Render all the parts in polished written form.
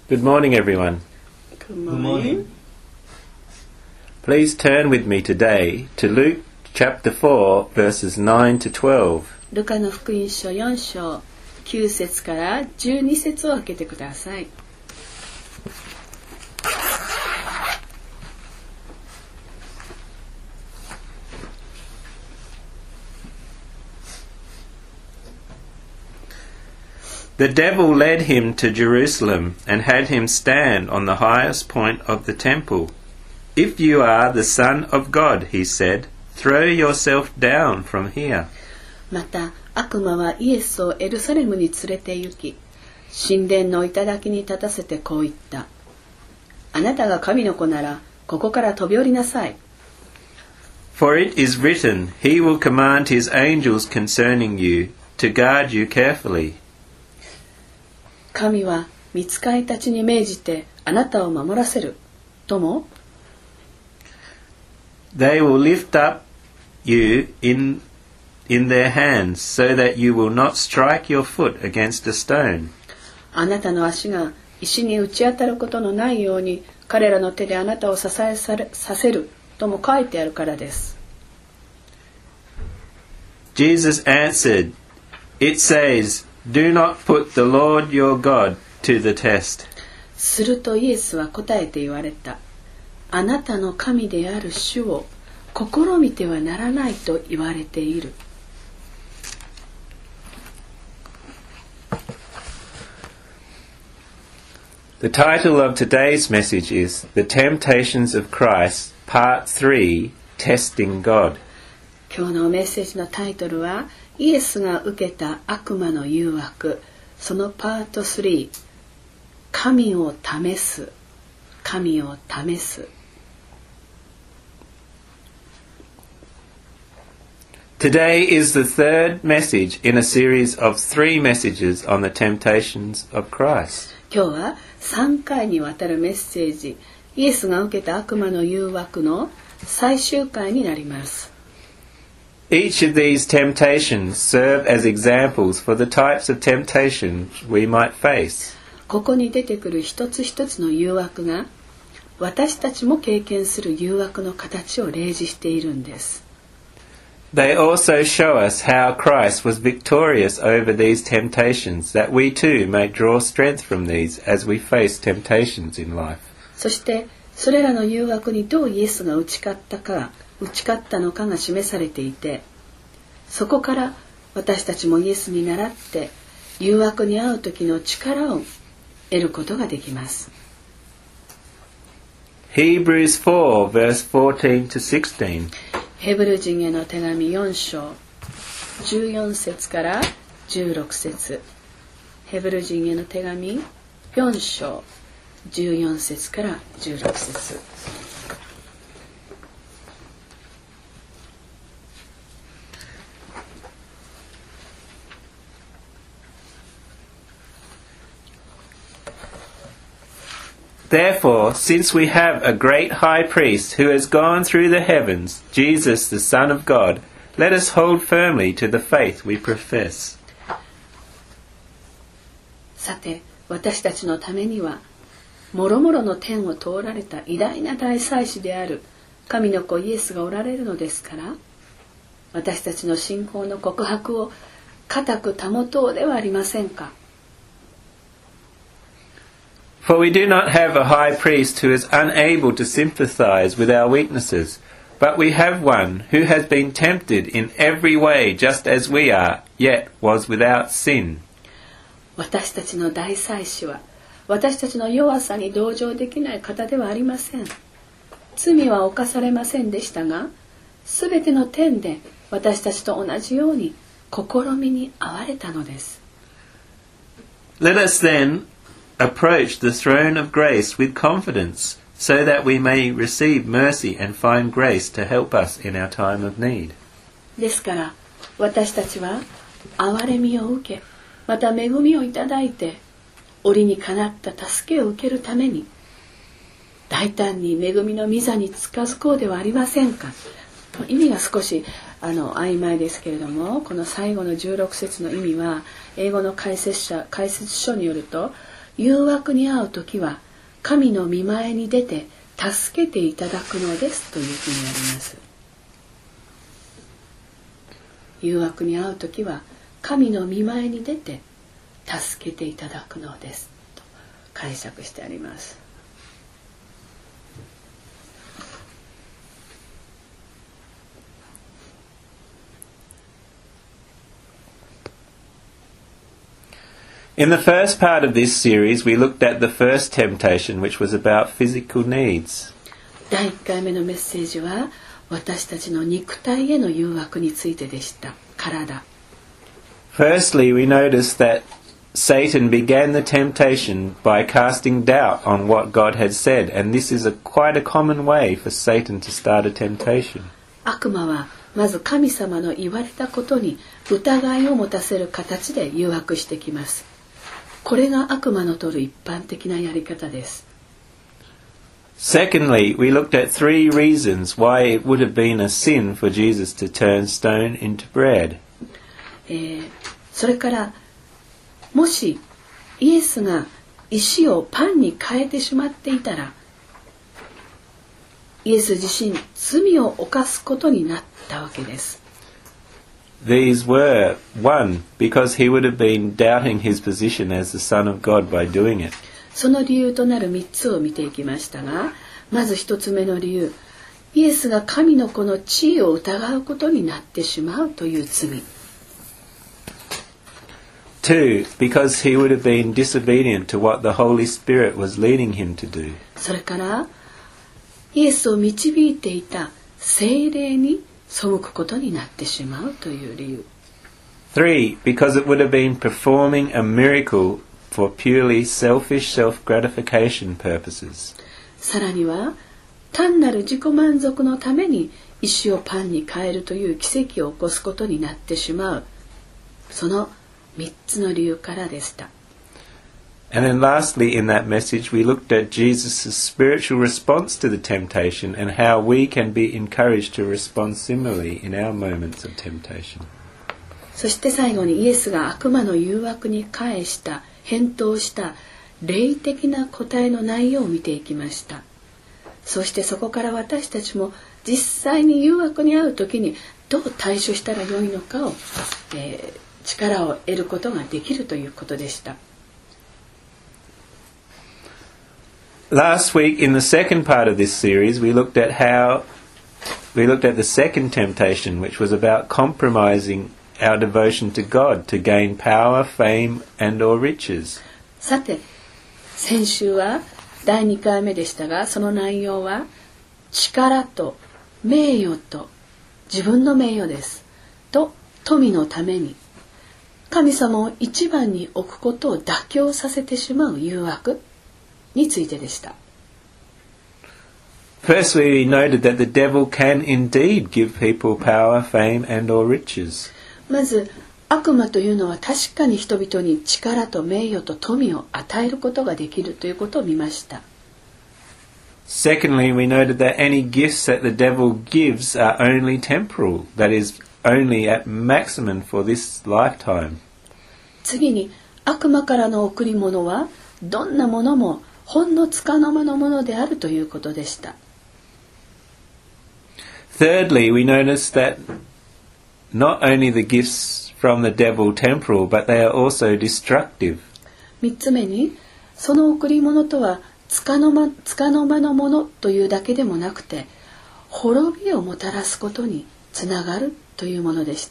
Good morning, everyone. Good morning. Please turn with me today to Luke chapter 4, verses 9 to 12. ルカの福音書4章9節から12節を開けてください。 The devil led him to Jerusalem and had him stand on the highest point of the temple. If you are the Son of God, he said, throw yourself down from here. また悪魔はイエスをエルサレムに連れて行き、神殿の頂に立たせてこう言った。あなたが神の子なら、ここから飛び降りなさい。 For it is written, he will command his angels concerning you, to guard you carefully. 神は御使いたちに命じてあなたを守らせる。とも、 They will lift up you in their hands, so that you will not strike your foot against a stone. あなたの足が石に打ち当たることのないように彼らの手であなたを支えさせるとも書いてあるからです。 Jesus answered, It says, Do not put the Lord your God to the test. するとイエスは答えて言われた。あなたの神である主を試みてはならないと言われている。 The title of today's message is The Temptations of Christ, Part 3, Testing God. 今日のメッセージのタイトルは、イエスが受けた悪魔の誘惑、そのパート3、神を試す、神を試す。 Today is the third message in a series of 3 messages on the temptations of Christ. 今日は3回にわたるメッセージ、イエスが受けた悪魔の誘惑の最終回になります。 Each of these temptations serve as examples for the types of temptations we might face. ここに出てくる一つ一つの誘惑が、私たちも経験する誘惑の形を例示しているんです。 They also show us how Christ was victorious over these temptations, that we too may draw strength from these as we face temptations in life. そしてそれらの誘惑にどうイエスが打ち勝ったのかが示されていて、そこから私たちもイエスに倣って誘惑に遭う時の力を得ることができます。 Hebrews 4 verse 14 to 16. ヘブル人への手紙4章14節から16節。ヘブル人への手紙4章14節から16節。 Therefore, since we have a great high priest who has gone through the heavens, Jesus, the Son of God, let us hold firmly to the faith we profess. さて、私たちのためには、もろもろの天を通られた偉大な大祭司である神の子イエスがおられるのですから、私たちの信仰の告白を固く保とうではありませんか。 For we do not have a high priest who is unable to sympathize with our weaknesses, but we have one who has been tempted in every way just as we are, yet was without sin. 私たちの大祭司は、私たちの弱さに同情できない方ではありません。罪は犯されませんでしたが、すべての点で私たちと同じように試みに遭われたのです。 Let us then approach the throne of grace with confidence, so that we may receive mercy and find grace to help us in our time of need. ですから私たちは憐れみを受け、また恵みをいただいて、折にかなった助けを受けるために大胆に恵みの御座に近づこうではありませんか。意味が少し曖昧ですけれども、この最後の16節の意味は英語の解説書によると、 誘惑に遭うときは神の御前に出て助けていただくのですというふうにあります。誘惑に遭うときは神の御前に出て助けていただくのですと解釈してあります。 In the first part of this series, we looked at the first temptation, which was about physical needs. 第1回目のメッセージは私たちの肉体への誘惑についてでした。体。 Firstly, we noticed that Satan began the temptation by casting doubt on what God had said, and this is quite a common way for Satan to start a temptation. 悪魔はまず神様の言われたことに疑いを持たせる形で誘惑してきます。これが悪魔の取る一般的なやり方です。 Secondly, we looked at 3 reasons why it would have been a sin for Jesus to turn stone into bread. それからもしイエスが石をパンに変えてしまっていたらイエス自身罪を犯すことになったわけです。 These were, 1, because he would have been doubting his position as the Son of God by doing it. その理由となる3つを見ていきましたが、まず1つ目の理由、イエスが神の子の地位を疑うことになってしまうという罪。 2, because he would have been disobedient to what the Holy Spirit was leading him to do. それからイエスを導いていた聖霊に背くことになってしまうという理由。 3, because it would have been performing a miracle for purely selfish self-gratification purposes. さらには単なる自己満足のために石をパンに変えるという奇跡を起こすことになってしまう、その3つの理由からでした。 And then lastly in that message we looked at Jesus' spiritual response to the temptation and how we can be encouraged to respond similarly in our moments of temptation. そして最後にイエスが悪魔の誘惑に返答した霊的な答えの内容を見ていきました。そしてそこから私たちも実際に誘惑に遭う時にどう対処したらよいのかを、力を得ることができるということでした。 Last week in the second part of this series we looked at the second temptation, which was about compromising our devotion to God to gain power, fame and or riches. さて、先週は第2回目でしたが、その内容は力と名誉と自分の名誉ですと富のために神様を一番に置くことを妥協させてしまう誘惑についてでした。 Firstly, we noted that the devil can indeed give people power, fame and or riches. まず悪魔というのは確かに人々に力と名誉と富を与えることができるということを見ました。 Secondly, we noted that any gifts that the devil gives are only temporal, that is, only at maximum for this lifetime. 次に悪魔からの贈り物はどんなものもほんの束の間のものであるということでした。 Thirdly, we noticed that not only the gifts from the devil temporal, but they are also destructive. 3つ目に、その贈り物とは束の間のものというだけでもなくて、滅びをもたらすことにつながるというものでした。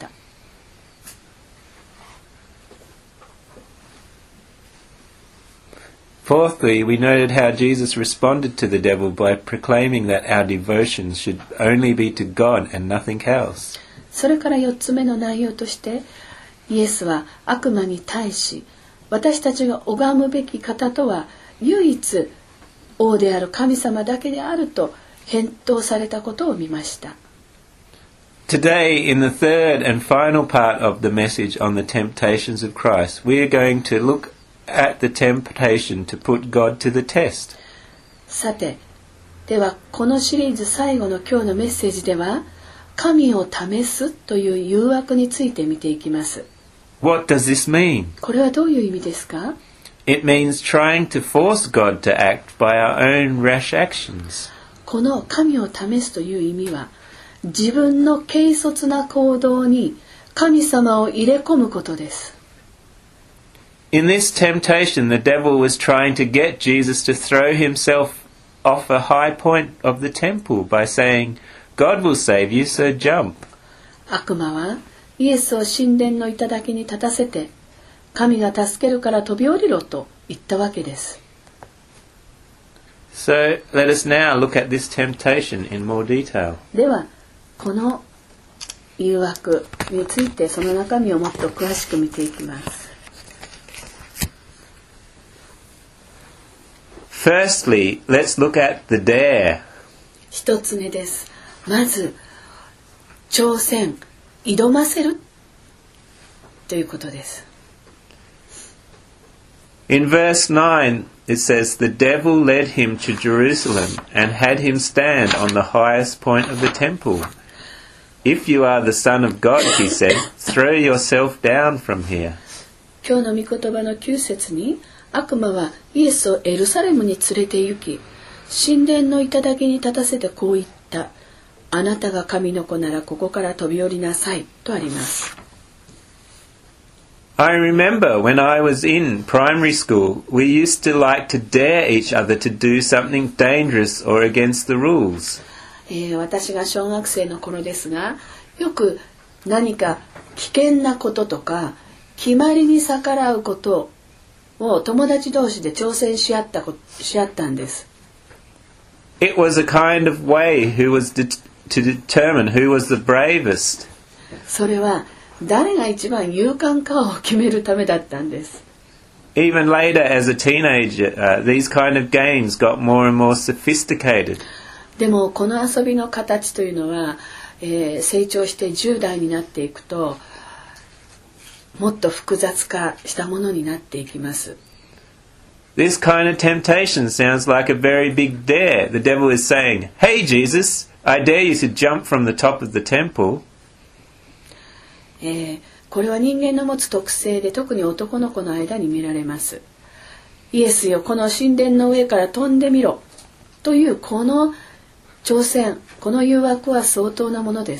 Fourthly, we noted how Jesus responded to the devil by proclaiming that our devotions should only be to God and nothing else. それから4つ目の内容として、イエスは悪魔に対し、私たちが拝むべき方とは唯一王である神様だけであると返答されたことを見ました。 Today, in the third and final part of the message on the temptations of Christ, we are going to look at the temptation to put God to the test. さて、ではこのシリーズ最後の今日のメッセージでは、神を試すという誘惑について見ていきます。 What does this mean? これはどういう意味ですか？ It means trying to force God to act by our own rash actions. この神を試すという意味は、自分の軽率な行動に神様を入れ込むことです。 In this temptation, the devil was trying to get Jesus to throw himself off a high point of the temple by saying, God will save you, so jump. 悪魔はイエスを神殿の頂に立たせて、神が助けるから飛び降りろと言ったわけです。 So let us now look at this temptation in more detail. では、この誘惑についてその中身をもっと詳しく見ていきます。 Firstly, let's look at the dare. 一つ目です。まず、挑戦、挑ませるということです。 In verse 9, it says, The devil led him to Jerusalem and had him stand on the highest point of the temple. If you are the Son of God, he said, throw yourself down from here. 今日の御言葉の9節に、悪魔はイエスをエルサレムに連れて行き、神殿の頂に立たせてこう言った。あなたが神の子ならここから飛び降りなさいとあります。 I remember when I was in primary school, we used to like to dare each other to do something dangerous or against the rules. 私が小学生の頃ですが、よく何か危険なこととか決まりに逆らうことを友達同士で挑戦し合ったんです。 It was a kind of way to determine who was the bravest. それは誰が一番勇敢かを決めるためだったんです。 Even later as a teenager, these kind of games got more and more sophisticated. でもこの遊びの形というのは、成長して10代になっていくともっと複雑化したものになっていきます。 This kind of temptation sounds like a very big dare. The devil is saying, Hey Jesus, I dare you to jump from the top of the temple. これは人間の持つ特性で特に男の子の間に見られます。イエスよ、この神殿の上から飛んでみろというこの挑戦、この誘惑は相当なものです。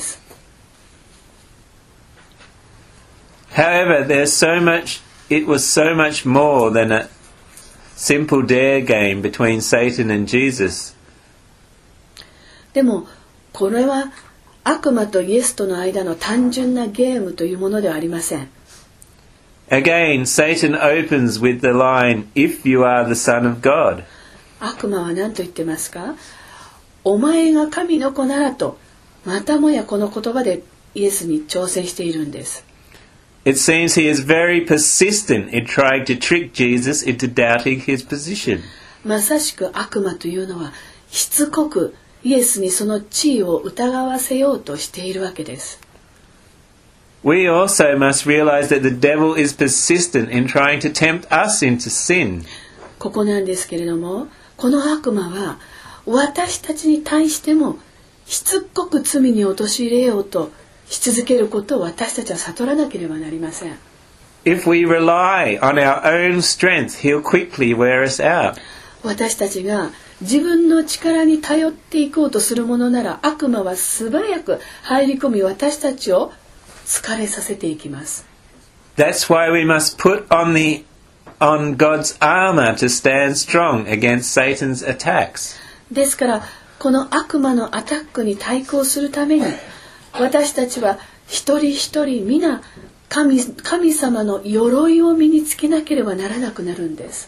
However, it was so much more than a simple dare game between Satan and Jesus. でもこれは悪魔とイエスとの間の単純なゲームというものではありません。 Again, Satan opens with the line, If you are the Son of God. 悪魔は何と言ってますか？お前が神の子ならと、またもやこの言葉でイエスに挑戦しているんです。 It seems he is very persistent in trying to trick Jesus into doubting his position. まさしく悪魔というのはしつこくイエスにその地位を疑わせようとしているわけです。 We also must realize that the devil is persistent in trying to tempt us into sin. ここなんですけれども、この悪魔は私たちに対してもしつこく罪に陥れようとし続けることを私たちは悟らなければなりません。 If we rely on our own strength, he'll quickly wear us out. 私たちが自分の力に頼っていこうとするものなら、悪魔は素早く入り込み私たちを疲れさせていきます。 That's why we must put on God's armor to stand strong against Satan's attacks. ですからこの悪魔のアタックに対抗するために、私たちは一人一人皆神様の鎧を身につけなければならなくなるんです。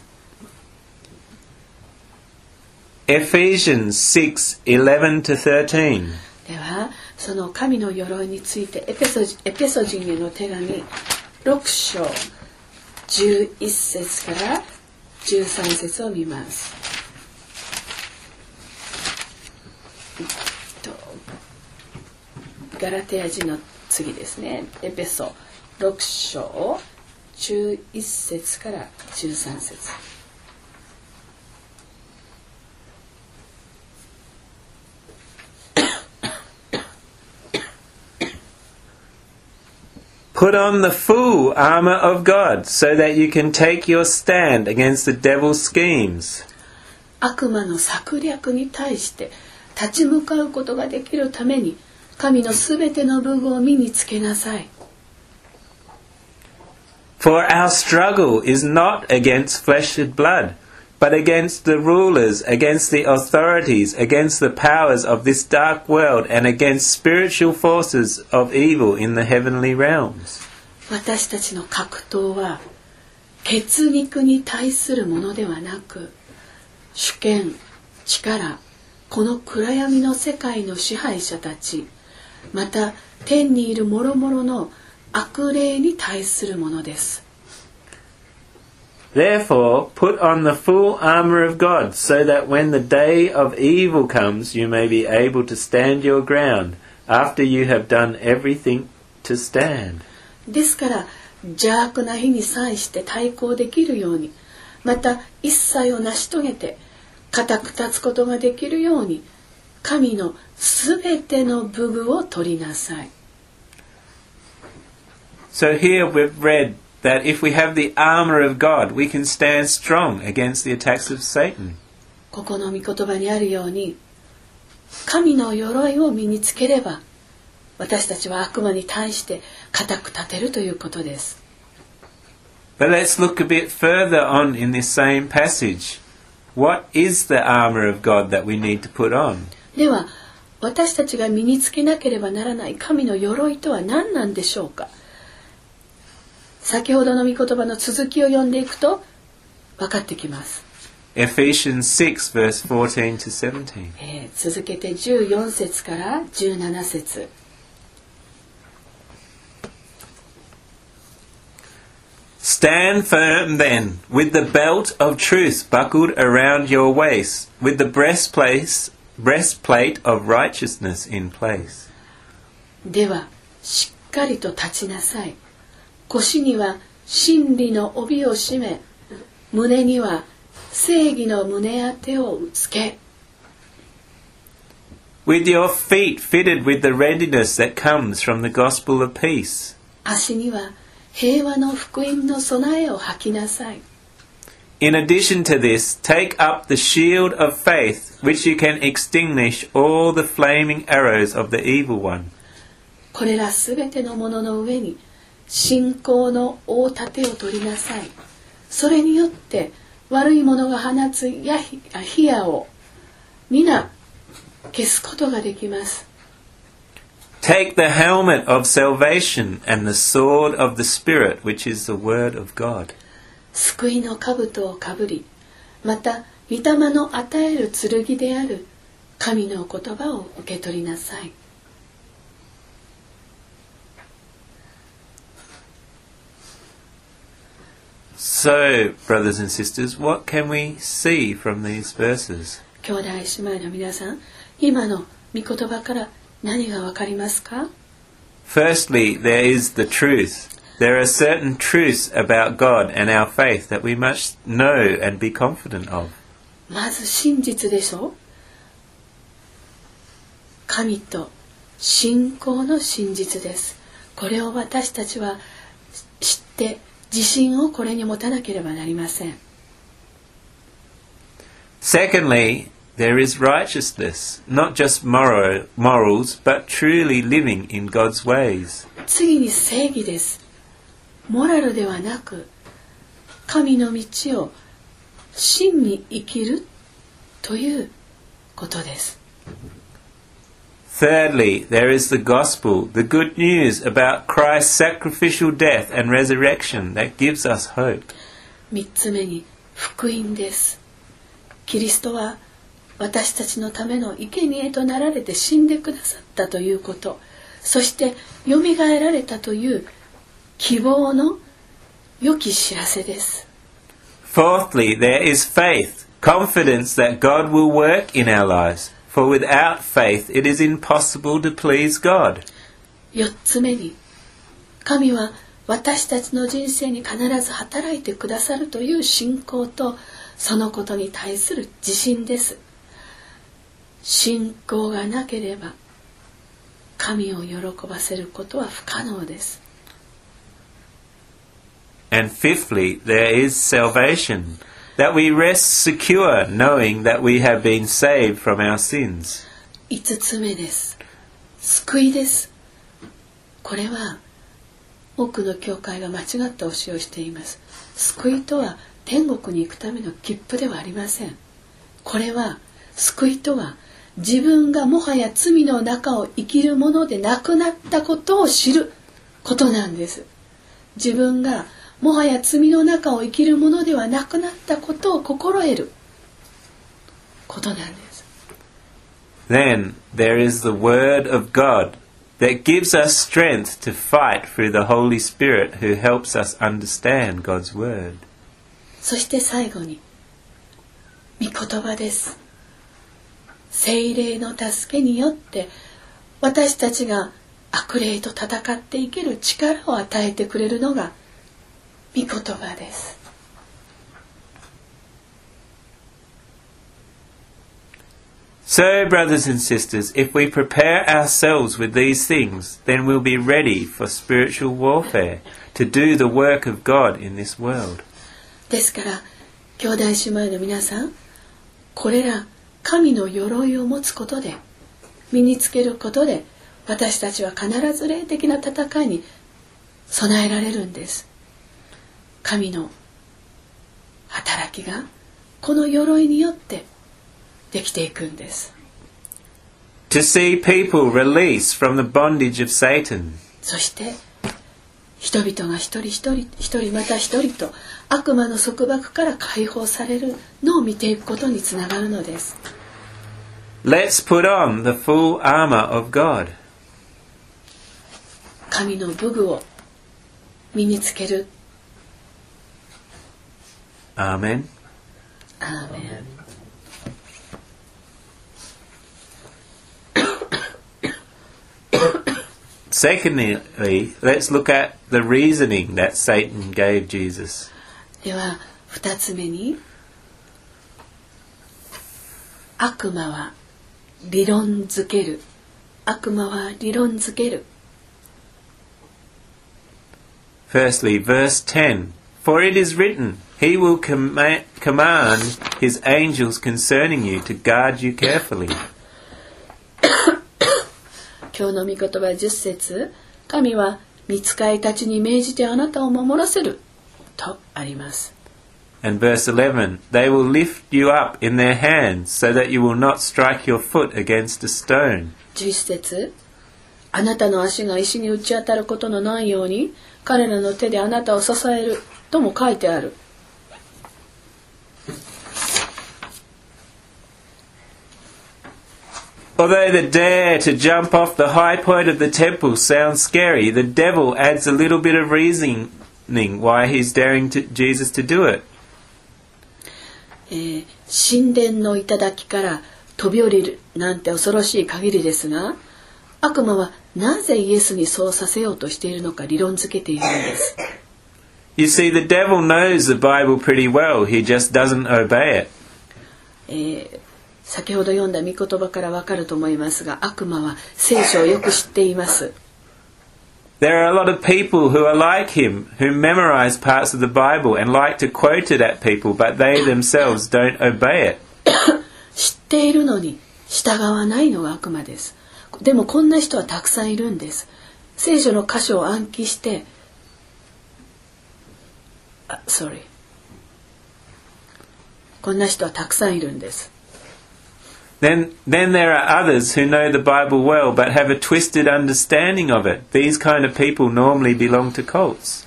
Ephesians 6:11-13. ではその神の鎧についてエペソ人への手紙6章11節から13節を見ます。ガラテヤ人の次ですね。エペソ6章11節から13節。 Put on the full full armor of God so that you can take your stand against the devil's schemes. 悪魔の策略に対して立ち向かうことができるために神のすべての武具を身につけなさい。 For our struggle is not against flesh and blood, but against the rulers, against the authorities, against the powers of this dark world, and against spiritual forces of evil in the heavenly realms. 私たちの格闘は血肉に対するものではなく、主権、力、この暗闇の世界の支配者たち、また天にいる諸々の悪霊に対するものです。 Therefore, put on the full armor of God, so that when the day of evil comes, you may be able to stand your ground, after you have done everything to stand. ですから邪悪な日に際して対抗できるように、また一切を成し遂げて固く立つことができるように、神のすべての武具を取りなさい。 So here we've read that if we have the armor of God, we can stand strong against the attacks of Satan. ここの御言葉にあるように、神の鎧を身につければ、私たちは悪魔に対して固く立てるということです。 But let's look a bit further on in this same passage. What is the armor of God that we need to put on? では、私たちが身につけなければならない神の鎧とは何なんでしょうか。先ほどの御言葉の続きを読んでいくと分かってきます。 Ephesians 6 verse 14 to 17. 続けて14節から17節。 Stand firm then, with the belt of truth buckled around your waist, with the breastplate of righteousness in place. では、しっかりと立ちなさい。腰には真理の帯を締め、胸には正義の胸当てをつけ。 With your feet fitted with the readiness that comes from the gospel of peace. 足には平和の福音の備えを履きなさい。 In addition to this, take up the shield of faith, which you can extinguish all the flaming arrows of the evil one. これらすべてのものの上に信仰の大盾を取りなさい。それによって悪い者が放つ火矢を皆消すことができます。 Take the helmet of salvation and the sword of the Spirit, which is the word of God. 救いの兜をかぶり、また御霊の与える剣である神の言葉を受け取りなさい。 So, brothers and sisters, what can we see from these verses? 兄弟姉妹の皆さん、今の御言葉から何がわかりますか？ Firstly, there is the truth. There are certain truths about God and our faith that we must know and be confident of. まず真実でしょう。神と信仰の真実です。これを私たちは知って自信をこれに持たなければなりません。 Secondly, there is righteousness, not just morals, but truly living in God's ways. 次に正義です。モラルではなく、神の道を真に生きるということです。 Thirdly, there is the gospel, the good news about Christ's sacrificial death and resurrection that gives us hope. 3つ目に福音です。キリストは私たちのための生贄となられて死んでくださったということ、そしてよみがえられたという希望の良き知らせです。 Fourthly, there is faith, confidence that God will work in our lives. For without faith, it is impossible to please God. 4つ目に、神は私たちの人生に必ず働いてくださるという信仰と、そのことに対する自信です。信仰がなければ、神を喜ばせることは不可能です。 And fifthly, there is salvation, that we rest secure knowing that we have been saved from our sins. 5つ目です。救いです。これは多くの教会が間違った教えをしています。救いとは天国に行くための切符ではありません。これは救いとは自分がもはや罪の中を生きるものでなくなったことを知ることなんです。自分がもはや罪の中を生きるものではなくなったことを心得ることなんです。 Then there is the Word of God that gives us strength to fight through the Holy Spirit who helps us understand God's Word. そして最後に御言葉です。聖霊の助けによって私たちが悪霊と戦っていける力を与えてくれるのが御言葉です。 So, brothers and sisters, if we prepare ourselves with these things, then we'll be ready for spiritual warfare, to do the work of God in this world. ですから、兄弟姉妹の皆さん、これら神の鎧を持つことで、身につけることで、私たちは必ず霊的な戦いに備えられるんです。神の働きがこの鎧によってできていくんです。 To see people released from the bondage of Satan. そして人々が一人また一人と悪魔の束縛から解放されるのを見ていくことにつながるのです。 Let's put on the full armor of God. 神の武具を身につける。 アーメン。 アーメン。 Secondly, let's look at the reasoning that Satan gave Jesus. では2つ目に、悪魔は理論づける。悪魔は理論づける。 Firstly, verse 10. For it is written, He will command His angels concerning you to guard you carefully. 今日の御言葉10節、神は御使いたちに命じてあなたを守らせるとあります。 And verse 11, They will lift you up in their hands so that you will not strike your foot against a stone. 11節、あなたの足が石に打ち当たることのないように彼らの手であなたを支えるとも書いてある。 Although the dare to jump off the high point of the temple sounds scary, the devil adds a little bit of reasoning why he's daring Jesus to do it. 神殿の頂から飛び降りるなんて恐ろしい限りですが、悪魔はなぜイエスにそうさせようとしているのか理論づけているんです。 You see, the devil knows the Bible pretty well. He just doesn't obey it. 先ほど読んだ御言葉からわかると思いますが、悪魔は聖書をよく知っています。 There are a lot of people who are like him, who memorize parts of the Bible and like to quote it at people, but they themselves don't obey it. 知っているのに従わないのが悪魔です。でもこんな人はたくさんいるんです。聖書の箇所を暗記して、こんな人はたくさんいるんです。 Then there are others who know the Bible well but have a twisted understanding of it. These kind of people normally belong to cults.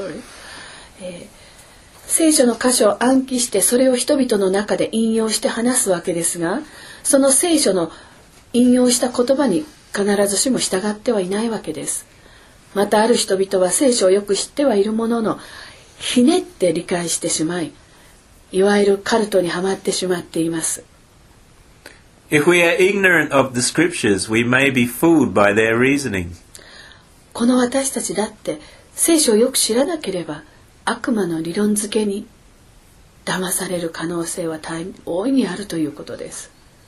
聖書の箇所を暗記してそれを人々の中で引用して話すわけですが、その聖書の引用した言葉に必ずしも従ってはいないわけです。またある人々は聖書をよく知ってはいるものの、ひねって理解してしまい、いわゆるカルトにはまってしまっています。 If we are ignorant of the scriptures, we may be fooled by their reasoning. この私たちだって聖書をよく知らなければ悪魔の理論づけに騙される可能性は大いにあるということです。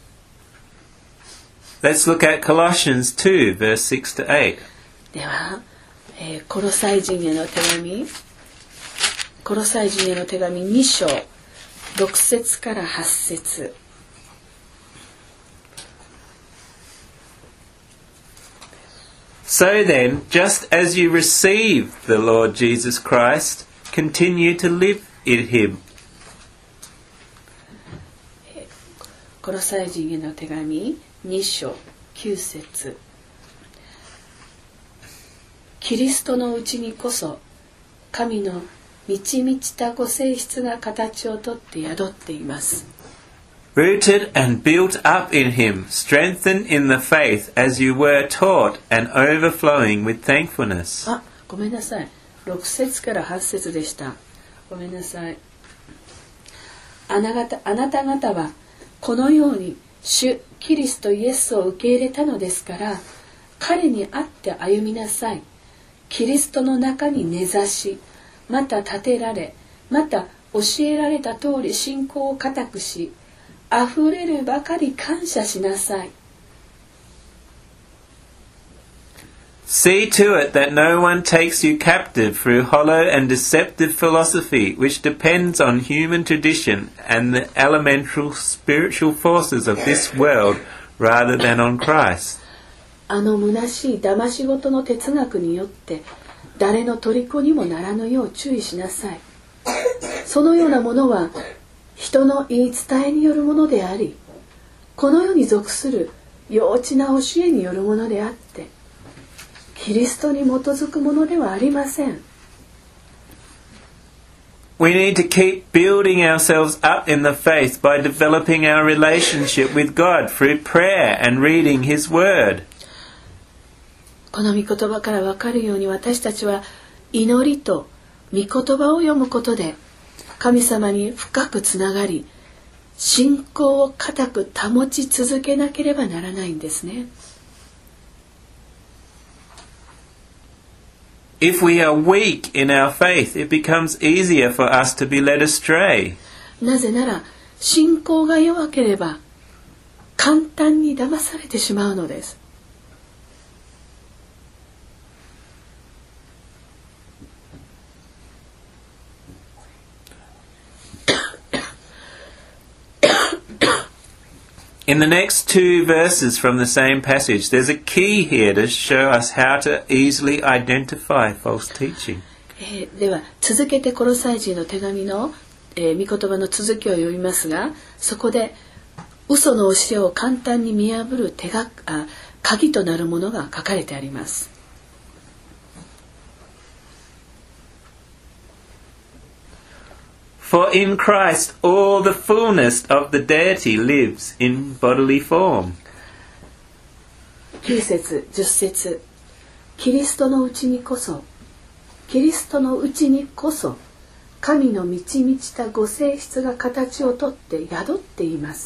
Let's look at Colossians 2, verse 6 to 8. では、コロサイ人への手紙コロサイ人への手紙2章6節から8節。 So then, just as you received the Lord Jesus Christ, continue to live in him. コロサイ人への手紙2章9節。キリストのうちにこそ神の満ち満ちたご性質が形をとって宿っています。 Rooted and built up in him, strengthened in the faith as you were taught, and overflowing with thankfulness. ごめんなさい。6節から8節でした。ごめんなさい。あなた方はこのように主キリストイエスを受け入れたのですから、彼にあって歩みなさい。キリストの中に根ざし、また立てられ、また教えられた通り信仰を固くし、あふれるばかり感謝しなさい。 See to it that no one takes you captive through hollow and deceptive philosophy, which depends on human tradition and the elemental spiritual forces of this world rather than on Christ. 虚しい騙し事の哲学によって誰の虜にもならぬよう注意しなさい。そのようなものは人の言い伝えによるものであり、この世に属する幼稚な教えによるものであって、キリストに基づくものではありません。 We need to keep building ourselves up in the faith by developing our relationship with God through prayer and reading His Word. この御言葉から分かるように、私たちは祈りと御言葉を読むことで神様に深くつながり、信仰を固く保ち続けなければならないんですね。 If we are weak in our faith, it becomes easier for us to be led astray. なぜなら信仰が弱ければ簡単に騙されてしまうのです。 In the next two verses from the same passage, there's a key here to show us how to easily identify false teaching. では続けてコロサイ人の手紙の、御言葉の続きを読みますが、そこで嘘の教えを簡単に見破る鍵となるものが書かれてあります。 For in Christ all the fullness of the deity lives in bodily form. 9節10節。キリストのうちにこそ神の満ち満ちたご性質が形をとって宿っています。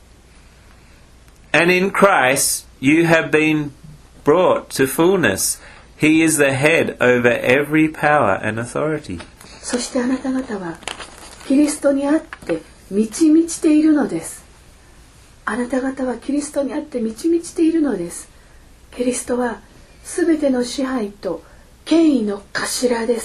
And in Christ you have been brought to fullness. He is the head over every power and authority. そしてあなた方はキリストにあって満ち満ちているのです。あなた方はキリストにあって満ち満ちているのです。キリストはすべての支配と権威の頭です。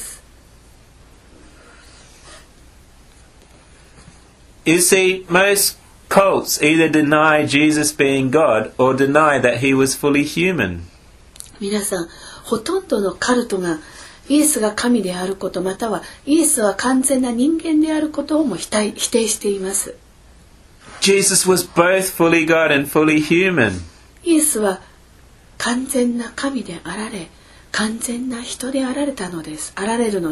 You see, most cults either deny Jesus being God or deny that he was fully human. 皆さん、ほとんどのカルトがイエスが神であること、またはイエスは完全な人間であることをも否定しています。 Jesus was both fully God and fully human. イエスは完全な神であられ、完全な人であられるのです。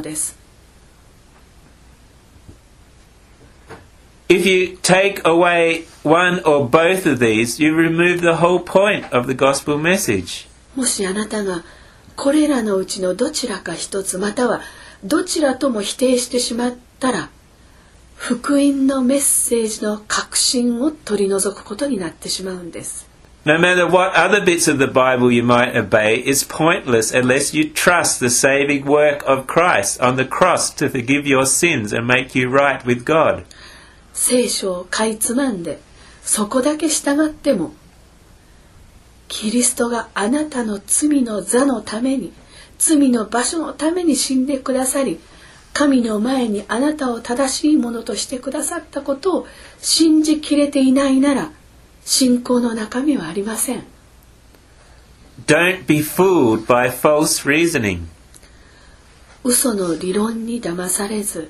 If you take away one or both of these, you remove the whole point of the gospel message. もしあなたがこれらのうちのどちらか一つ、またはどちらとも否定してしまったら、福音のメッセージの核心を取り除くことになってしまうんです。 No matter what other bits of the Bible you might obey, it's pointless unless you trust the saving work of Christ on the cross to forgive your sins and make you right with God. 聖書をかいつまんでそこだけ従っても、キリストがあなたの罪の座のために、罪の場所のために死んでくださり、 神の前にあなたを正しいものとしてくださったことを信じきれていないなら、信仰の中身はありません。 Don't be fooled by false reasoning. 嘘の理論に騙されず、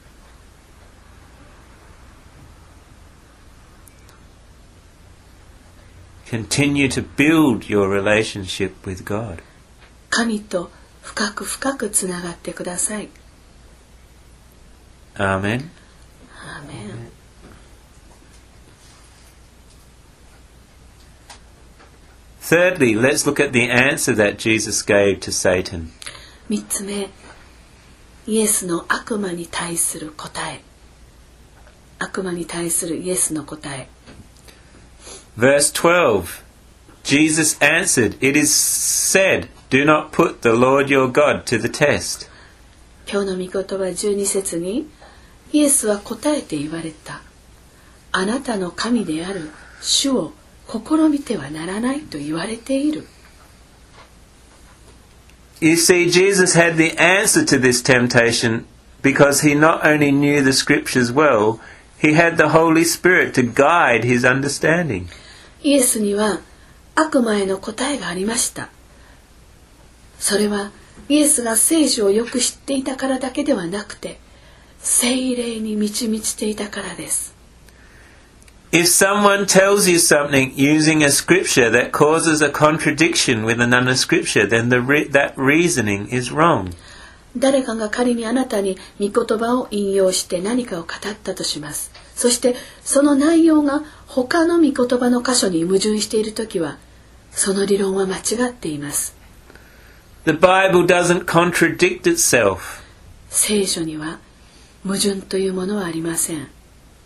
Continue to build your relationship with God. 神と深く深くつながってください。 Amen. アーメン。 Thirdly, let's look at the answer that Jesus gave to Satan. 3つ目、イエスの悪魔に対する答え。悪魔に対するイエスの答え。 Verse 12. Jesus answered, "It is said, do not put the Lord your God to the test." 今日の御言葉12節に、イエスは答えて言われた。あなたの神である主を試みてはならないと言われている。 You see, Jesus had the answer to this temptation because he not only knew the scriptures well, he had the Holy Spirit to guide his understanding. イエスには悪魔への答えがありました。それはイエスが聖書をよく知っていたからだけではなくて、聖霊に満ち満ちていたからです。 If someone tells you something using a scripture that causes a contradiction with another scripture, then that reasoning is wrong. 誰かが仮にあなたに御言葉を引用して何かを語ったとします。そしてその内容が他の御言葉の箇所に矛盾しているときは、その理論は間違っています。 The Bible doesn't contradict itself. 聖書には矛盾というものはありません。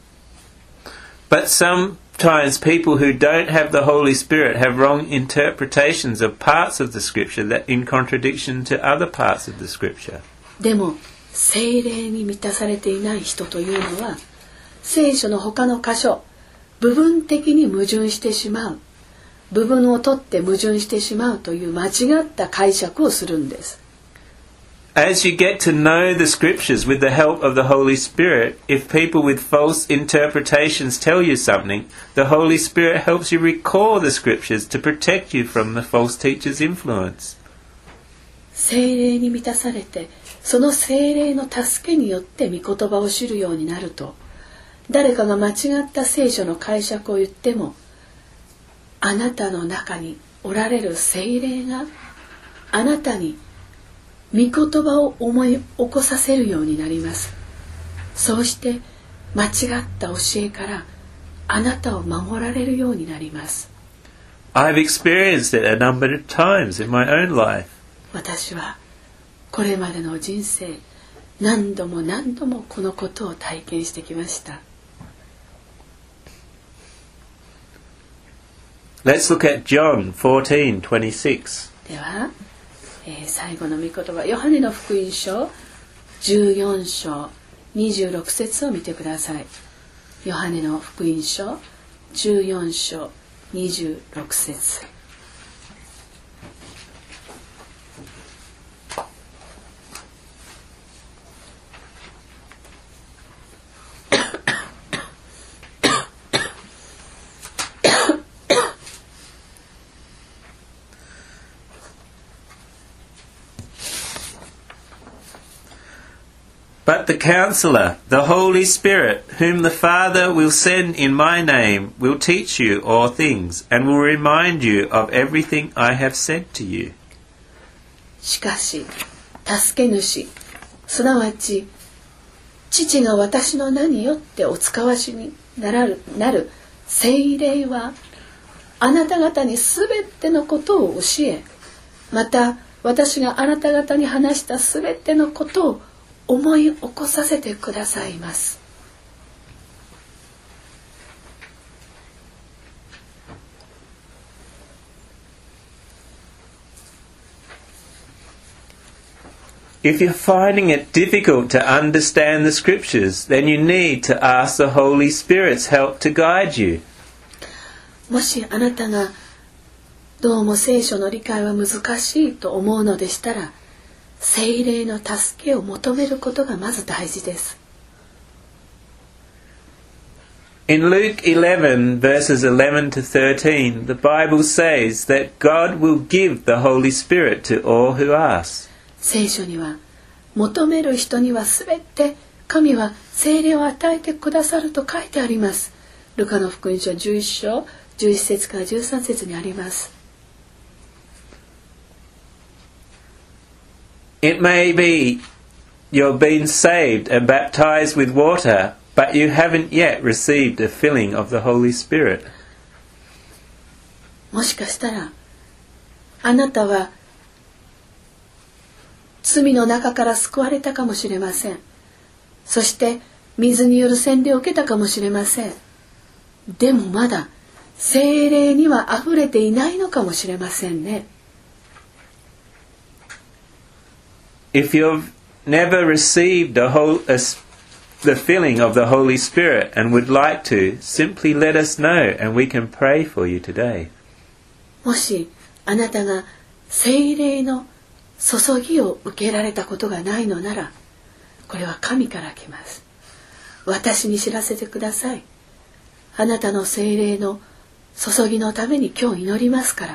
But sometimes people who don't have the Holy Spirit have wrong interpretations of parts of the scripture that in contradiction to other parts of the scripture. でも聖霊に満たされていない人というのは、聖書の他の箇所、部分的に矛盾してしまう、部分を取って矛盾してしまうという間違った解釈をするんです。 As you get to know the scriptures with the help of the Holy Spirit, if people with false interpretations tell you something, the Holy Spirit helps you recall the scriptures to protect you from the false teacher's influence. 聖霊に満たされて、その聖霊の助けによって御言葉を知るようになると、誰かが間違った聖書の解釈を言っても、あなたの中におられる聖霊があなたに御言葉を思い起こさせるようになります。そうして間違った教えからあなたを守られるようになります。 I've experienced it a number of times in my own life. 私はこれまでの人生、何度も何度もこのことを体験してきました。 Let's look at John 14:26. では、最後の御言葉、ヨハネの福音書14章26節を見てください。ヨハネの福音書14章26節。 But the Counselor, the Holy Spirit, whom the Father will send in my name, will teach you all things, and will remind you of everything I have said to you. しかし、助け主、すなわち、父が私の名によってお使わしになる聖霊は、あなた方にすべてのことを教え、また私があなた方に話したすべてのことを思い起こさせてくださいます。 If you're finding it difficult to understand the scriptures, then you need to ask the Holy Spirit's help to guide you. もしあなたがどうも聖書の理解は難しいと思うのでしたら、 聖霊の助けを求めることがまず大事です。 In Luke 11, verses 11 to 13, the Bible says that God will give the Holy Spirit to all who ask. 聖書には、求める人にはすべて神は聖霊を与えてくださると書いてあります。ルカの福音書11章11節から13節にあります。 It may be you've been saved and baptized with water, but you haven't yet received a filling of the Holy Spirit. もしかしたらあなたは罪の中から救われたかもしれません。そして水による洗礼を受けたかもしれません。でもまだ聖霊にはあふれていないのかもしれませんね。 If you've never received the filling of the Holy Spirit and would like to, simply let us know and we can pray for you today. もしあなたが聖霊の注ぎを受けられたことがないのなら、これは神から来ます。私に知らせてください。あなたの聖霊の注ぎのために今日祈りますから。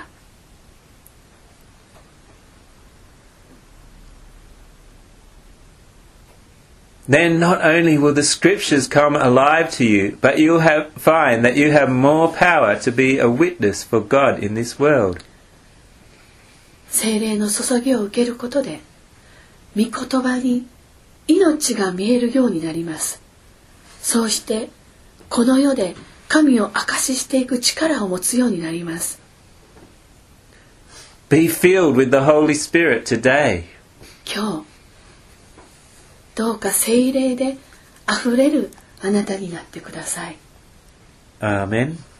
Then not only will the scriptures come alive to you, but you'll find that you have more power to be a witness for God in this world. 聖霊の注ぎを受けることで、御言葉に命が見えるようになります。そうしてこの世で神を証ししていく力を持つようになります。 Be filled with the Holy Spirit today. 今日どうか聖霊であふれるあなたになってください。 Amen.